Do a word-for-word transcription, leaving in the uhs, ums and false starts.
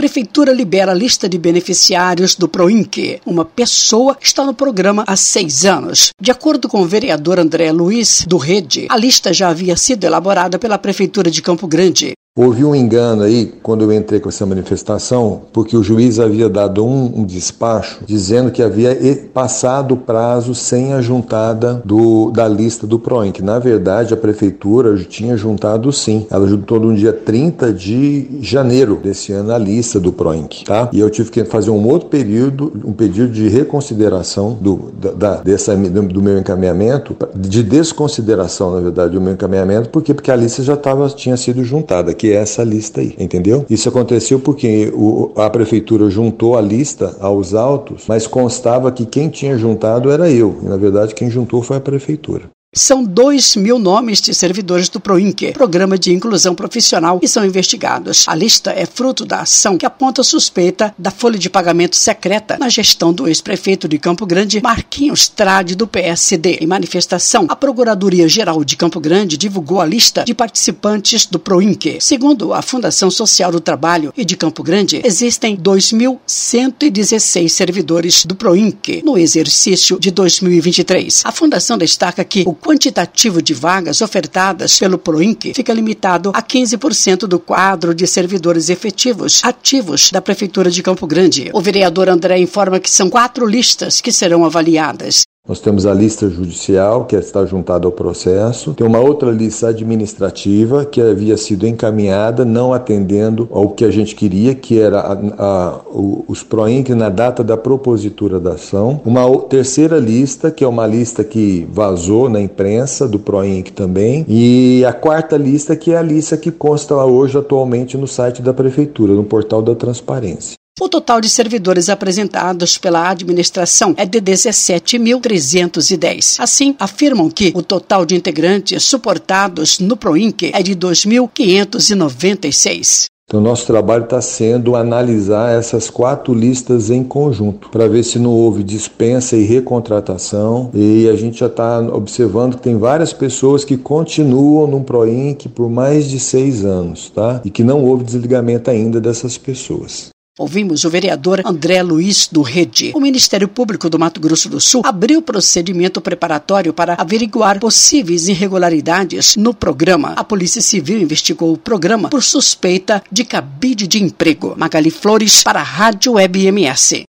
Prefeitura libera a lista de beneficiários do PROINC. Uma pessoa que está no programa há seis anos. De acordo com o vereador André Luiz, do Rede, a lista já havia sido elaborada pela Prefeitura de Campo Grande. Houve um engano aí quando eu entrei com essa manifestação, porque o juiz havia dado um, um despacho dizendo que havia passado o prazo sem a juntada do, da lista do PROINC. Na verdade, a prefeitura tinha juntado sim. Ela juntou no dia trinta de janeiro desse ano a lista do PROINC, tá? E eu tive que fazer um outro período, um pedido de reconsideração do, da, dessa, do, do meu encaminhamento, de desconsideração, na verdade, do meu encaminhamento, porque, porque a lista já tava, tinha sido juntada, que é essa lista aí, entendeu? Isso aconteceu porque o, a prefeitura juntou a lista aos autos, mas constava que quem tinha juntado era eu, e na verdade quem juntou foi a prefeitura. São dois mil nomes de servidores do PROINC, Programa de Inclusão Profissional, que são investigados. A lista é fruto da ação que aponta suspeita da folha de pagamento secreta na gestão do ex-prefeito de Campo Grande, Marquinhos Trade, do P S D. Em manifestação, a Procuradoria-Geral de Campo Grande divulgou a lista de participantes do PROINC. Segundo a Fundação Social do Trabalho e de Campo Grande, existem dois mil cento e dezesseis servidores do PROINC no exercício de dois mil e vinte e três. A Fundação destaca que o quantitativo de vagas ofertadas pelo PROINC fica limitado a quinze por cento do quadro de servidores efetivos ativos da Prefeitura de Campo Grande. O vereador André informa que são quatro listas que serão avaliadas. Nós temos a lista judicial, que está juntada ao processo. Tem uma outra lista administrativa, que havia sido encaminhada, não atendendo ao que a gente queria, que era a, a, os PROINC na data da propositura da ação. Uma terceira lista, que é uma lista que vazou na imprensa, do PROINC também. E a quarta lista, que é a lista que consta hoje atualmente no site da Prefeitura, no portal da Transparência. O total de servidores apresentados pela administração é de dezessete mil trezentos e dez. Assim, afirmam que o total de integrantes suportados no PROINC é de dois mil quinhentos e noventa e seis. Então, nosso trabalho está sendo analisar essas quatro listas em conjunto, para ver se não houve dispensa e recontratação. E a gente já está observando que tem várias pessoas que continuam no PROINC por mais de seis anos, tá? E que não houve desligamento ainda dessas pessoas. Ouvimos o vereador André Luiz, do Rede. O Ministério Público do Mato Grosso do Sul abriu procedimento preparatório para averiguar possíveis irregularidades no programa. A Polícia Civil investigou o programa por suspeita de cabide de emprego. Magali Flores, para a Rádio Web M S.